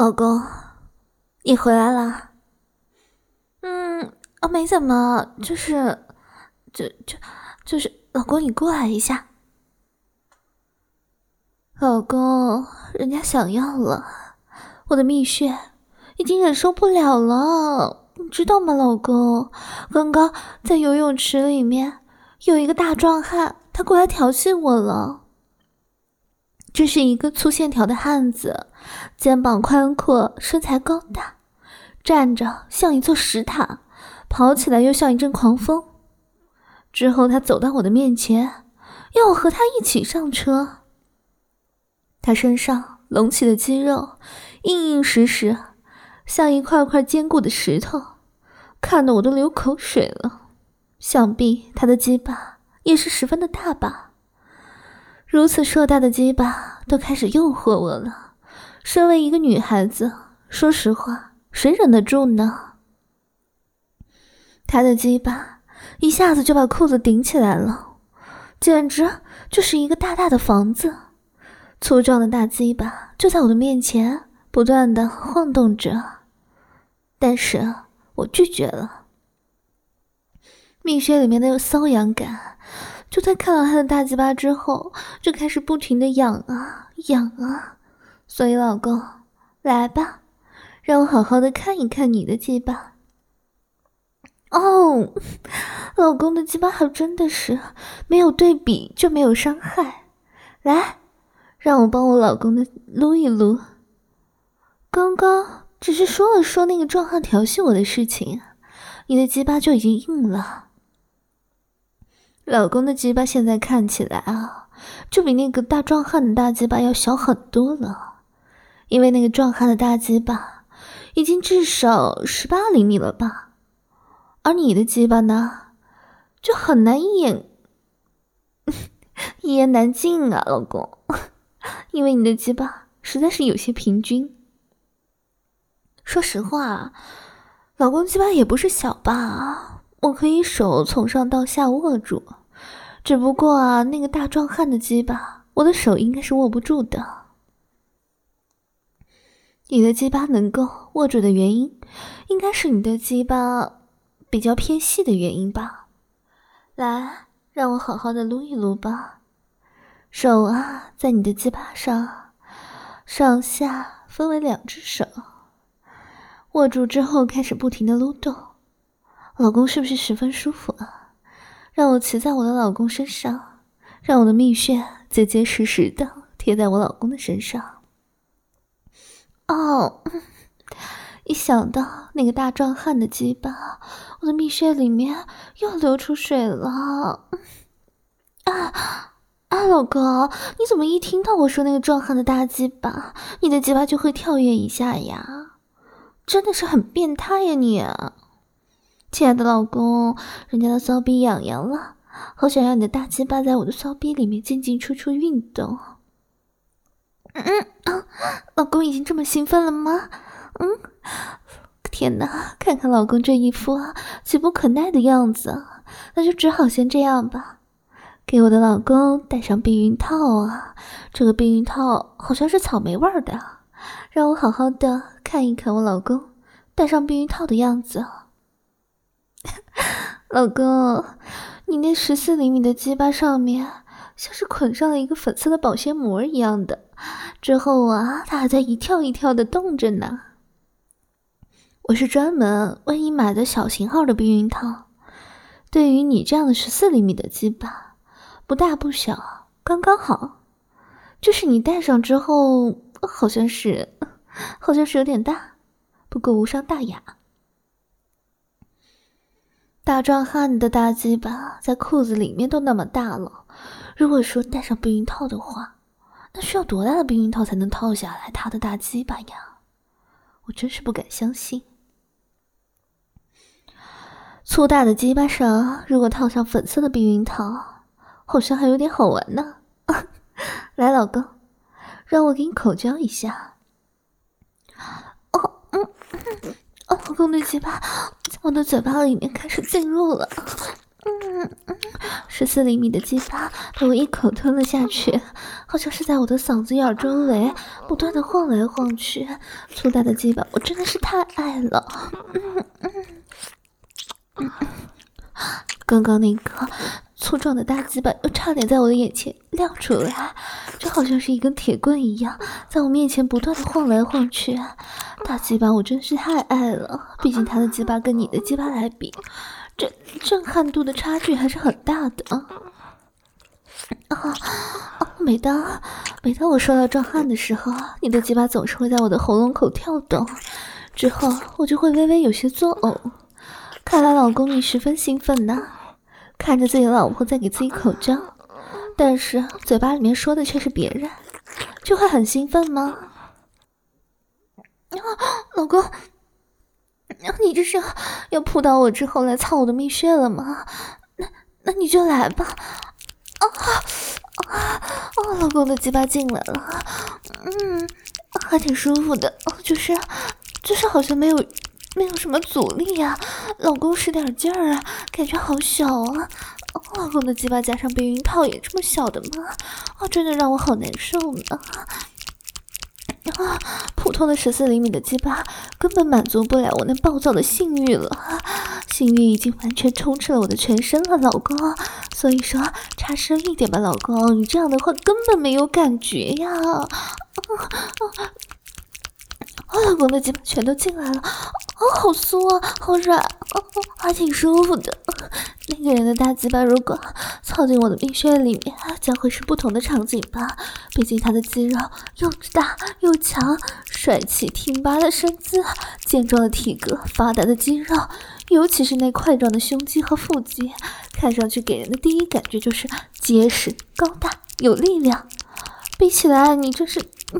老公，你回来了。没怎么，就是老公，你过来一下。老公，人家想要了，我的蜜穴已经忍受不了了，你知道吗？老公，刚刚在游泳池里面有一个大壮汉，他过来调戏我了。这是一个粗线条的汉子，肩膀宽阔，身材高大，站着像一座石塔，跑起来又像一阵狂风。之后他走到我的面前，要我和他一起上车。他身上隆起的肌肉硬硬实实，像一块块坚固的石头，看得我都流口水了。想必他的鸡巴也是十分的大吧。如此硕大的鸡巴都开始诱惑我了，身为一个女孩子，说实话，谁忍得住呢？他的鸡巴一下子就把裤子顶起来了，简直就是一个大大的房子。粗壮的大鸡巴就在我的面前不断的晃动着，但是我拒绝了。蜜穴里面的瘙痒感，就在看到他的大鸡巴之后，就开始不停的痒啊痒啊。所以老公，来吧，让我好好的看一看你的鸡巴。哦，老公的鸡巴还真的是没有对比就没有伤害。来，让我帮我老公的撸一撸。刚刚只是说了说那个壮汉调戏我的事情，你的鸡巴就已经硬了。老公的鸡巴现在看起来啊，就比那个大壮汉的大鸡巴要小很多了，因为那个壮汉的大鸡巴已经至少18厘米了吧，而你的鸡巴呢，就很难一言难尽啊，老公，因为你的鸡巴实在是有些平均。说实话，老公鸡巴也不是小吧，我可以手从上到下握住，只不过啊，那个大壮汉的鸡巴，我的手应该是握不住的。你的鸡巴能够握住的原因，应该是你的鸡巴比较偏细的原因吧。来，让我好好的撸一撸吧。手啊，在你的鸡巴上，上下分为2只手，握住之后开始不停的撸动。老公是不是十分舒服啊？让我骑在我的老公身上，让我的蜜穴结结实实的贴在我老公的身上。哦，一想到那个大壮汉的鸡巴，我的蜜穴里面又流出水了。老公，你怎么一听到我说那个壮汉的大鸡巴，你的鸡巴就会跳跃一下呀？真的是很变态呀你！亲爱的老公，人家的骚逼痒痒了，好想让你的大鸡巴在我的骚逼里面进进出出运动。老公已经这么兴奋了吗？天哪，看看老公这一副急不可耐的样子，那就只好先这样吧。给我的老公戴上避孕套啊，这个避孕套好像是草莓味的，让我好好的看一看我老公戴上避孕套的样子。老公，你那14厘米的鸡巴上面像是捆上了一个粉色的保鲜膜一样的，之后啊，它还在一跳一跳的动着呢。我是专门为你买的小型号的避孕套，对于你这样的14厘米的鸡巴，不大不小，刚刚好。就是你戴上之后，好像是有点大，不过无伤大雅。大壮汉的大鸡巴在裤子里面都那么大了，如果说戴上避孕套的话，那需要多大的避孕套才能套下来他的大鸡巴呀？我真是不敢相信。粗大的鸡巴上如果套上粉色的避孕套，好像还有点好玩呢。来，老公，让我给你口交一下。老公的鸡巴在我的嘴巴里面开始进入了。 14厘米的鸡巴被我一口吞了下去，好像是在我的嗓子眼周围不断的晃来晃去。粗大的鸡巴我真的是太爱了。刚刚那个粗壮的大鸡巴又差点在我的眼前亮出来，就好像是一根铁棍一样在我面前不断的晃来晃去。大鸡巴我真是太爱了，毕竟他的鸡巴跟你的鸡巴来比，这震撼度的差距还是很大的。每当我受到壮汉的时候，你的鸡巴总是会在我的喉咙口跳动，之后我就会微微有些作呕。看来老公你十分兴奋呢，看着自己的老婆在给自己口交，但是嘴巴里面说的却是别人，就会很兴奋吗？老公，你这是要扑倒我之后来操我的蜜穴了吗？那你就来吧。老公的鸡巴进来了，还挺舒服的，就是好像没有什么阻力啊，老公使点劲儿啊，感觉好小啊。老公的鸡巴加上避孕套也这么小的吗？真的让我好难受呢。普通的14厘米的鸡巴根本满足不了我那暴躁的性欲了，性欲已经完全充斥了我的全身了，老公。所以说插深一点吧，老公，你这样的话根本没有感觉呀。老公的鸡巴全都进来了，好酥啊，好软，还挺舒服的。那个人的大鸡巴如果操进我的蜜穴里面，将会是不同的场景吧。毕竟他的肌肉又大又强，帅气挺拔的身姿，健壮的体格，发达的肌肉，尤其是那块状的胸肌和腹肌，看上去给人的第一感觉就是结实、高大、有力量。比起来，你真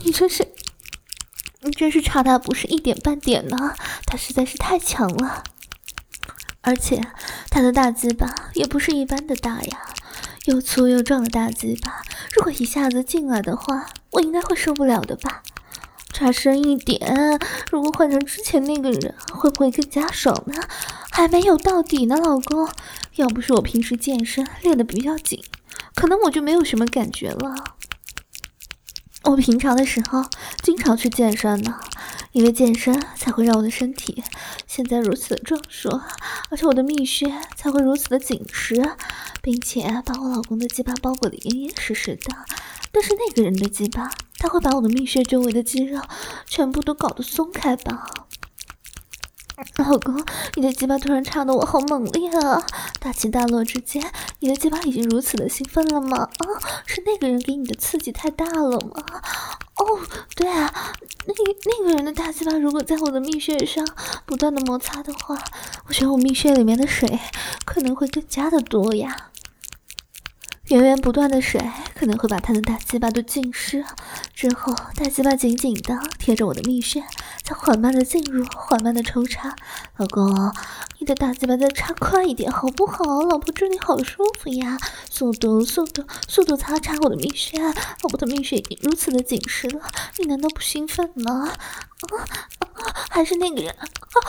是差他不是一点半点呢，他实在是太强了。而且他的大鸡巴也不是一般的大呀，又粗又壮的大鸡巴，如果一下子进来的话，我应该会受不了的吧。插深一点，如果换成之前那个人，会不会更加爽呢？还没有到底呢，老公。要不是我平时健身练得比较紧，可能我就没有什么感觉了。我平常的时候经常去健身呢，因为健身才会让我的身体现在如此的壮硕，而且我的蜜穴才会如此的紧实，并且把我老公的鸡巴包裹得严严实实的。但是那个人的鸡巴，他会把我的蜜穴周围的肌肉全部都搞得松开吧。老公，你的鸡巴突然插得我好猛烈啊！大起大落之间，你的鸡巴已经如此的兴奋了吗？是那个人给你的刺激太大了吗？对啊，那个人的大鸡巴如果在我的蜜穴上不断的摩擦的话，我觉得我蜜穴里面的水可能会更加的多呀。源源不断的水可能会把他的大鸡巴都浸湿，之后大鸡巴紧紧的贴着我的蜜穴，再缓慢的进入，缓慢的抽插。老公，你的大鸡巴再插快一点好不好？老婆这里好舒服呀，速度擦我的蜜穴，老婆的蜜穴已经如此的紧实了，你难道不兴奋吗？还是那个人？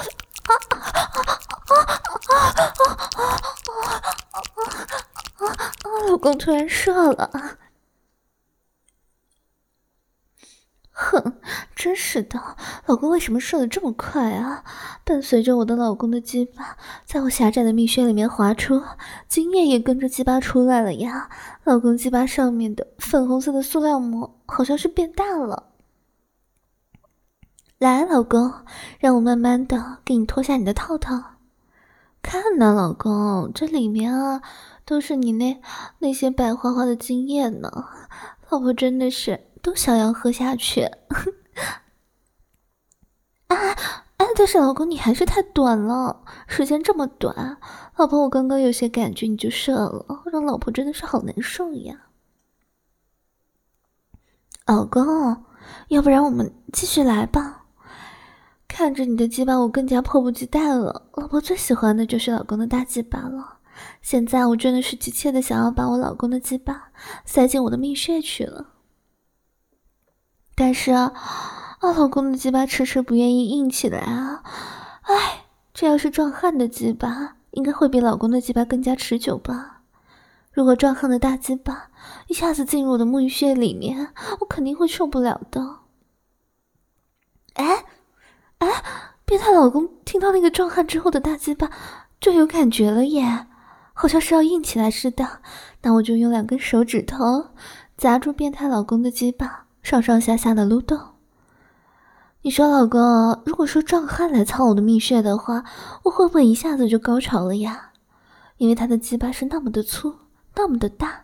老公突然射了，哼，真是的，老公为什么射得这么快啊？伴随着我的老公的鸡巴在我狭窄的蜜穴里面滑出，精液也跟着鸡巴出来了呀。老公鸡巴上面的粉红色的塑料膜好像是变大了。来，老公，让我慢慢的给你脱下你的套套。看呐，老公，这里面都是你那些白花花的精液呢，老婆真的是都想要喝下去。但是老公你还是太短了，时间这么短，老婆我刚刚有些感觉你就射了，让老婆真的是好难受呀。老公，要不然我们继续来吧。看着你的鸡巴我更加迫不及待了，老婆最喜欢的就是老公的大鸡巴了。现在我真的是急切的想要把我老公的鸡巴塞进我的蜜穴去了。但是老公的鸡巴迟迟不愿意硬起来啊！这要是壮汉的鸡巴， 应该会比老公的鸡巴更加持久吧。如果壮汉的大鸡巴一下子进入我的沐浴穴里面，我肯定会受不了的。哎，变态老公听到那个壮汉之后的大鸡巴就有感觉了耶，好像是要硬起来似的。那我就用2根手指头夹住变态老公的鸡巴，上上下下的撸动。你说老公，如果说壮汉来操我的蜜穴的话，我会不会一下子就高潮了呀？因为他的鸡巴是那么的粗，那么的大。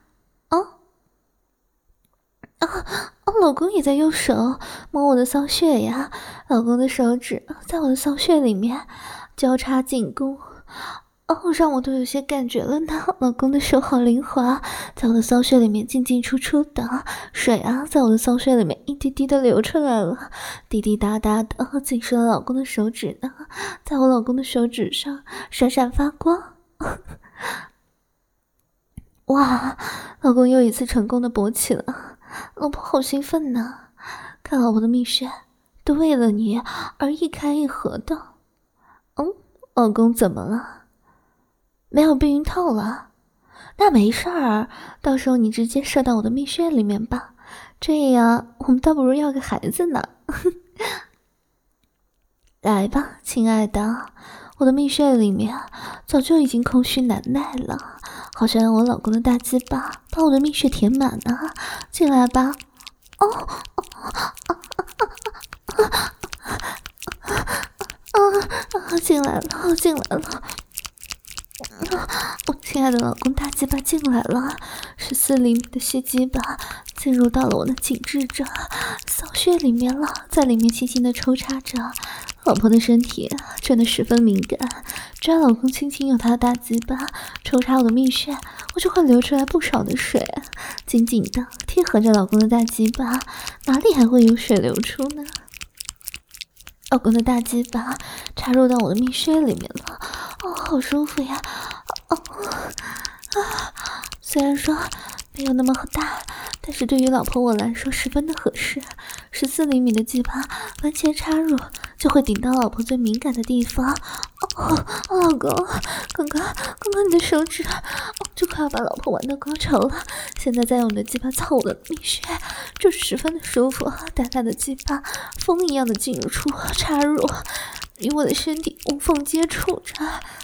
老公也在用手摸我的骚穴呀，老公的手指在我的骚穴里面交叉进攻，让我都有些感觉了呢。老公的手好灵活，在我的骚穴里面进进出出的，水在我的骚穴里面一滴滴的流出来了，滴滴答答的，紧实了老公的手指呢，在我老公的手指上闪闪发光。哇，老公又一次成功的勃起了，老婆好兴奋呢，看老婆的蜜穴都为了你而一开一合的。老公怎么了？没有避孕套了？那没事儿，到时候你直接射到我的蜜穴里面吧，这样我们倒不如要个孩子呢。来吧，亲爱的，我的蜜穴里面早就已经空虚难耐了，好想让我老公的大鸡巴把我的蜜穴填满呢，进来吧。进来了，进来了。我亲爱的老公大鸡巴进来了，14厘米的血鸡巴进入到了我的紧致着骚穴里面了，在里面轻轻的抽插着。老婆的身体真的十分敏感，只要老公轻轻用他的大鸡巴抽插我的蜜穴，我就会流出来不少的水，紧紧的贴合着老公的大鸡巴，哪里还会有水流出呢？老公的大鸡巴插入到我的蜜穴里面了，好舒服呀！虽然说没有那么大，但是对于老婆我来说十分的合适。14厘米的鸡巴完全插入，就会顶到老婆最敏感的地方。老公，刚刚你的手指就快要把老婆玩到高潮了，现在再用你的鸡巴操我的蜜穴，就是十分的舒服。大大的鸡巴风一样的进入出插入，与我的身体无缝接触着。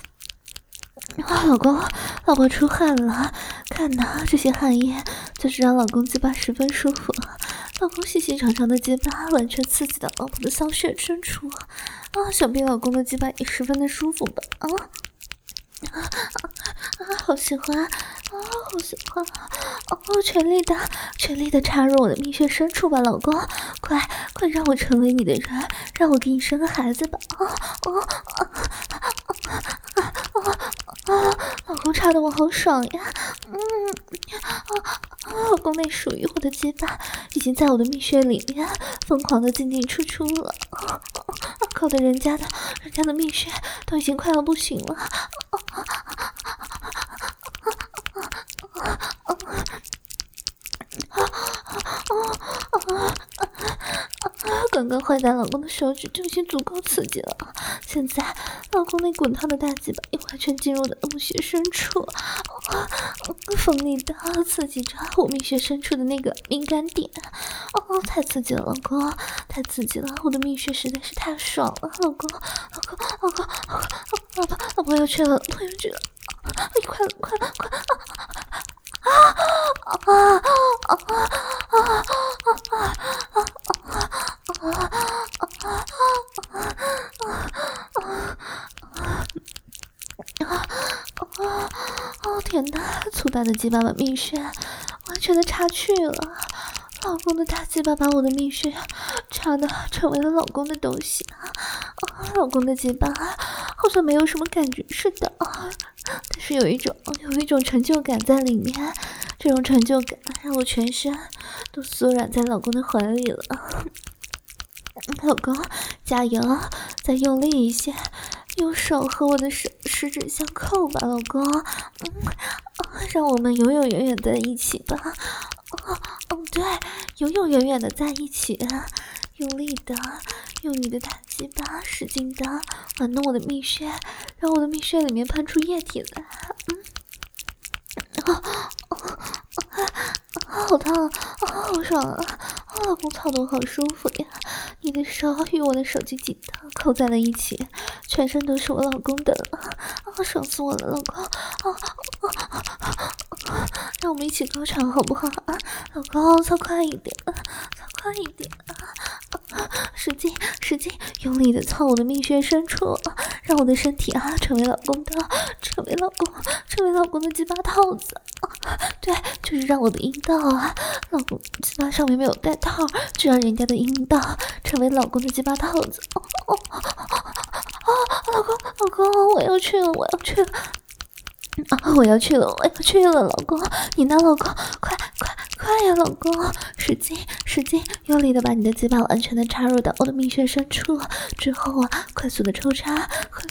老婆出汗了，看呐，这些汗液就是让老公鸡巴十分舒服。老公细细长长的鸡巴完全刺激到老婆的骚穴深处，想必老公的鸡巴也十分的舒服吧？好喜欢，好喜欢！全力的插入我的蜜穴深处吧，老公，快让我成为你的人，让我给你生个孩子吧！老公插的我好爽呀！老公那属于我的鸡巴已经在我的蜜穴里面疯狂的进进出出了，搞得人家的蜜穴都已经快要不行了。刚刚坏蛋老公的手指就已经足够刺激了，现在老公那滚烫的大鸡巴也完全进入了蜜穴深处，锋利的刺激着我蜜穴深处的那个敏感点。太刺激了，老公，太刺激了，我的蜜穴实在是太爽了，老公，老婆要去了，快天哪，粗大的鸡巴把蜜穴完全的插去了，老公的大鸡巴把我的蜜穴插的成为了老公的东西。老公的鸡巴好像没有什么感觉似的，但是有一种成就感在里面，这种成就感让我全身都缩软在老公的怀里了。老公加油，再用力一些，用手和我的食指相扣吧，老公，让我们永永远远在一起吧。对，永永远远的在一起，用力的用你的大鸡巴使劲的玩弄我的蜜穴，让我的蜜穴里面喷出液体来。好烫，好爽啊！老公操得好舒服呀！你的手与我的手紧紧的扣在了一起，全身都是我老公的了，爽死我了，老公！让我们一起高潮好不好啊？老公，操快一点，操快一点！使劲，使劲，用力的操我的蜜穴深处，让我的身体成为老公的，成为老公的鸡巴套子。对，就是让我的阴道老公鸡巴上面没有带套，就让人家的阴道成为老公的鸡巴套子。老公，我要去了，我要去了，老公，你呢，老公，快呀，老公，使劲，用力的把你的鸡巴完全的插入到我的蜜穴深处，之后快速的抽插，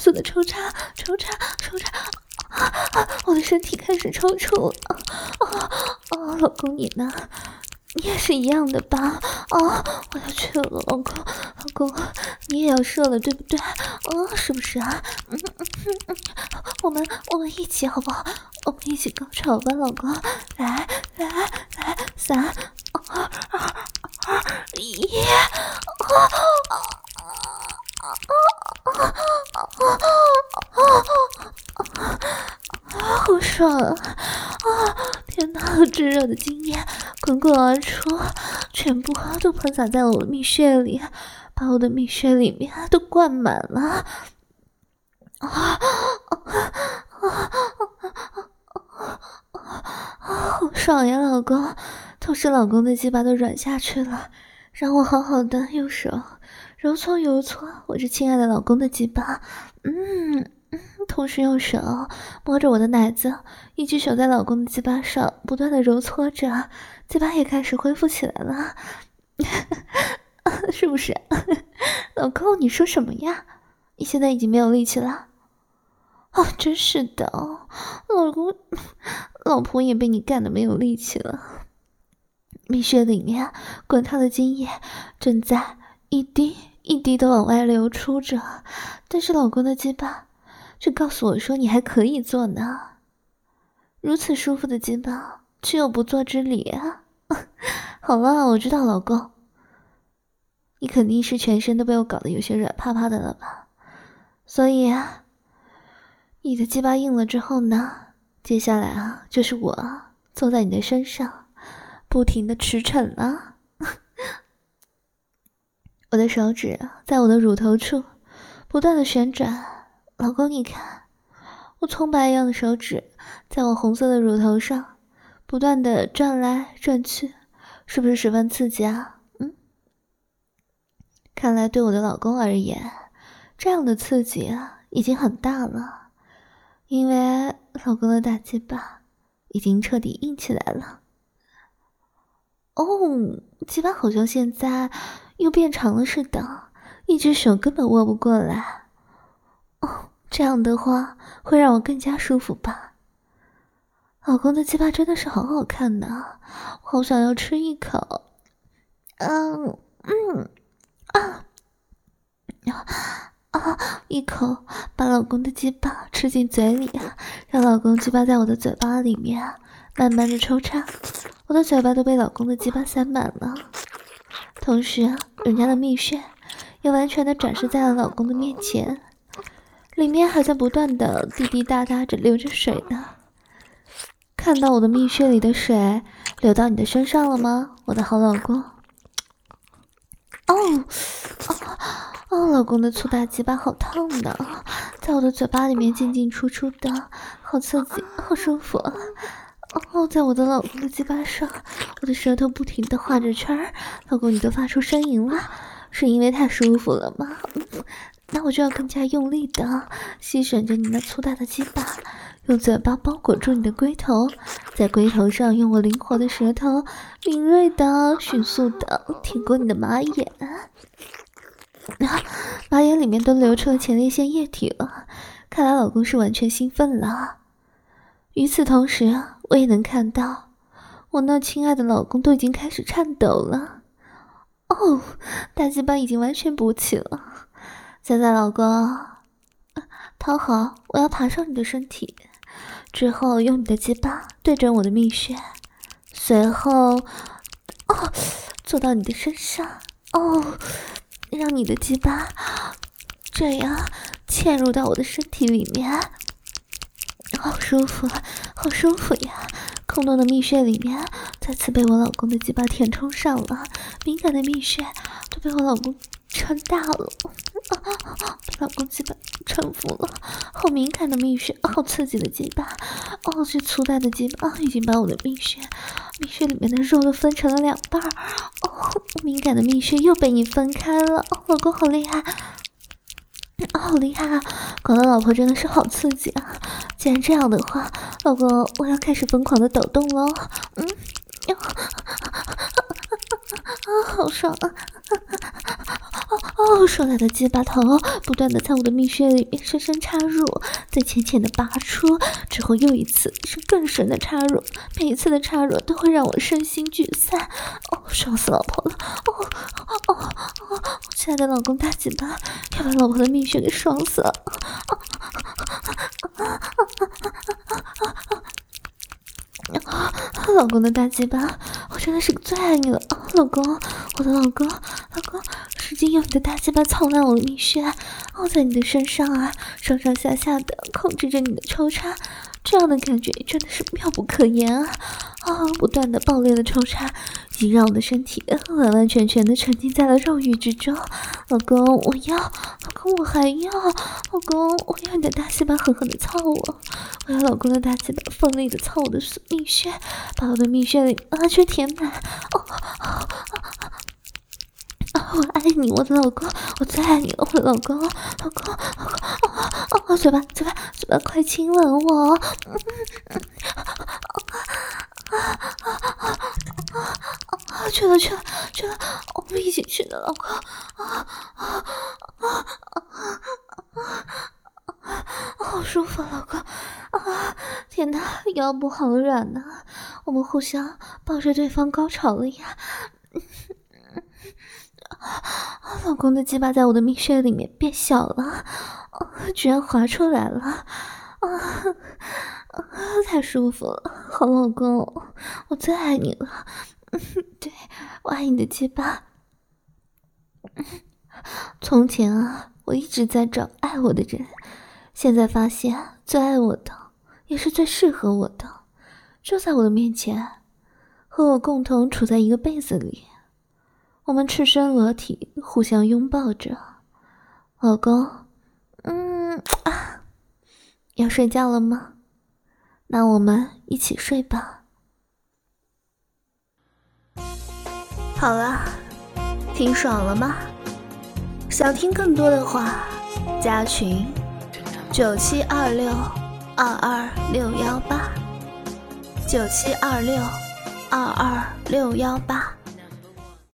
我的身体开始抽搐了。老公你呢？你也是一样的吧？我要去了，老公，你也要射了，对不对？是不是啊？我们一起好不好？我们一起高潮吧，老公！来，3、2、1，好爽啊！天哪，炙热的精液滚滚而出，全部都喷洒在了我的蜜穴里，把我的蜜穴里面都灌满了。好爽呀，老公！同时老公的鸡巴都软下去了，让我好好的用手揉搓我这亲爱的老公的鸡巴，同时用手摸着我的奶子，一只手在老公的鸡巴上不断的揉搓着，鸡巴也开始恢复起来了。是不是？老公，你说什么呀？你现在已经没有力气了？真是的，老婆也被你干得没有力气了。蜜穴里面滚烫的精液正在一滴一滴的往外流出着，但是老公的鸡巴却告诉我说你还可以做呢。如此舒服的鸡巴，岂有不做之理啊？好了，我知道，老公，你肯定是全身都被我搞得有些软趴趴的了吧？所以你的鸡巴硬了之后呢，接下来就是我坐在你的身上，不停的驰骋了。我的手指在我的乳头处不断的旋转，老公你看，我葱白一样的手指在我红色的乳头上不断的转来转去，是不是十分刺激啊？看来对我的老公而言，这样的刺激已经很大了，因为老公的大鸡巴已经彻底硬起来了。鸡巴好像现在又变长了似的，一只手根本握不过来。这样的话会让我更加舒服吧？老公的鸡巴真的是好好看呢，我好想要吃一口。一口把老公的鸡巴吃进嘴里，让老公鸡巴在我的嘴巴里面慢慢的抽插，我的嘴巴都被老公的鸡巴塞满了，同时人家的蜜穴也完全的展示在了老公的面前，里面还在不断的滴滴答答着流着水呢。看到我的蜜穴里的水流到你的身上了吗，我的好老公？老公的粗大鸡巴好烫的，在我的嘴巴里面进进出出的，好刺激，好舒服。在我的老公的鸡巴上，我的舌头不停地画着圈儿，老公你都发出呻吟了，是因为太舒服了吗？那我就要更加用力的吸吮着你那粗大的鸡巴，用嘴巴包裹住你的龟头，在龟头上用我灵活的舌头敏锐的迅速的舔过你的马眼，马眼里面都流出了前列腺液体了，看来老公是完全兴奋了。与此同时，我也能看到我那亲爱的老公都已经开始颤抖了。 哦，大鸡巴已经完全勃起了。现在老公，躺好，我要爬上你的身体，之后用你的鸡巴对准我的蜜穴，随后坐到你的身上，让你的鸡巴这样嵌入到我的身体里面，好舒服，好舒服呀！空洞的蜜穴里面再次被我老公的鸡巴填充上了，敏感的蜜穴都被我老公撑大了，被老公鸡巴撑服了，好敏感的蜜穴，好刺激的鸡巴，这粗大的鸡巴已经把我的蜜穴里面的肉都分成了2半，敏感的蜜穴又被你分开了，老公好厉害！好厉害啊！搞得老婆真的是好刺激啊！既然这样的话，老公，我要开始疯狂的抖动喽！好爽啊！硕大的鸡巴头不断的在我的蜜穴里面深深插入，再浅浅的拔出，之后又一次是更深的插入，每一次的插入都会让我身心俱散，爽死老婆了！亲爱的老公大鸡巴要把老婆的蜜穴给爽死了！老公的大鸡巴，我真的是最爱你了，老公，我的老公，使劲用你的大鸡巴操烂我的蜜穴，在你的身上啊，上上下下的控制着你的抽插，这样的感觉真的是妙不可言啊！不断的爆裂的抽插，已经让我的身体完完全全的沉浸在了肉欲之中。老公，我要，老公我还要，老公我要你的大鸡巴狠狠的操我，我要老公的大鸡巴奋力的操我的蜜穴，把我的蜜穴里去填满。我爱你，我的老公，我最爱你了，我的老公，嘴巴，快亲吻我！去了，我们一起去的，老公。好舒服，老公。天哪，腰部好软呐！我们互相抱着对方高潮了呀！老公的鸡巴在我的蜜穴里面变小了，居然滑出来了！太舒服了，好老公，我最爱你了。对，我爱你的鸡巴。从前我一直在找爱我的人，现在发现最爱我的也是最适合我的，就在我的面前，和我共同处在一个被子里，我们赤身裸体互相拥抱着。老公，要睡觉了吗？那我们一起睡吧。好了，听爽了吗？想听更多的话，加群9726226618，9726226618。